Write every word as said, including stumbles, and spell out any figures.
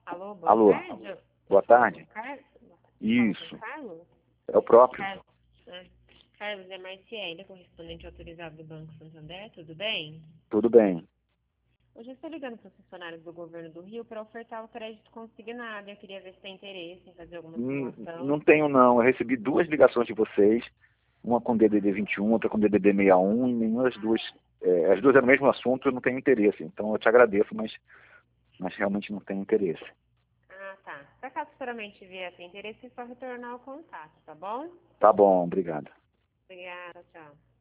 Alô, boa Alô, tarde. boa tarde. Carlos? Isso, Carlos? é o próprio. Carlos, ah, Carlos é Marciele, correspondente autorizado do Banco Santander, tudo bem? Tudo bem. Hoje eu estou ligando para os funcionários do governo do Rio para ofertar o crédito consignado. Eu queria ver se tem interesse em fazer alguma Hum, simulação. Não tenho não, eu recebi duas ligações de vocês, uma com D D D vinte e um, outra com D D D sessenta e um, e nenhuma das duas, é, as duas eram o mesmo assunto, eu não tenho interesse. Então eu te agradeço, mas, mas realmente não tenho interesse. Ah, tá. Se acaso futuramente vier a ter interesse, é só retornar o contato, tá bom? Tá bom, obrigado. Obrigada, tchau.